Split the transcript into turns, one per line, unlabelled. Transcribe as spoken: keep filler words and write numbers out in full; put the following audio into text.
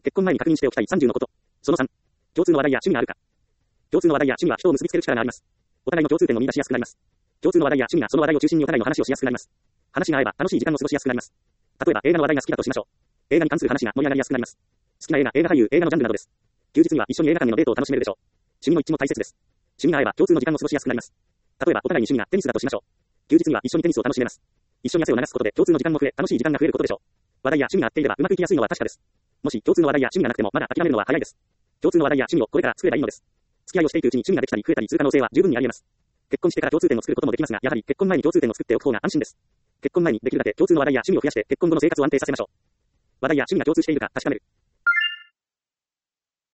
結婚前に確認しておきたいさんじゅうのこと。そのさん。共通の話題や趣味があるか。共通の話題や趣味は人を結びつける力があります。お互いの共通点を見出しやすくなります。共通の話題や趣味がその話題を中心にお互いの話をしやすくなります。話が合えば楽しい時間を過ごしやすくなります。例えば映画の話題が好きだとしましょう。映画に関する話が盛り上がりやすくなります。好きな映画、映画俳優、映画のジャンルなどです。休日には一緒に映画館でのデートを楽しめるでしょう。趣味の一致も大切です。趣味が合えば共通の時間を過ごしやすくなります。例えばお互いに趣味がテニスだとしましょう。休日には一緒にテニスを楽しめます。一緒に汗を流すことで共通の時間も増え、楽しい時間が増えることでしょう。話題や趣味が合っていればうまくいきやすいのは確かです。もし共通の話題や趣味がなくてもまだ諦めるのは早いです。共通の話題や趣味をこれから作ればいいのです。付き合いをしていくうちに趣味ができたり増えたりする可能性は十分にあり得ます。結婚してから共通点を作ることもできますが、やはり結婚前に共通点を作っておく方が安心です。結婚前にできるだけ共通の話題や趣味を増やして結婚後の生活を安定させましょう。話題や趣味が共通しているか確かめる。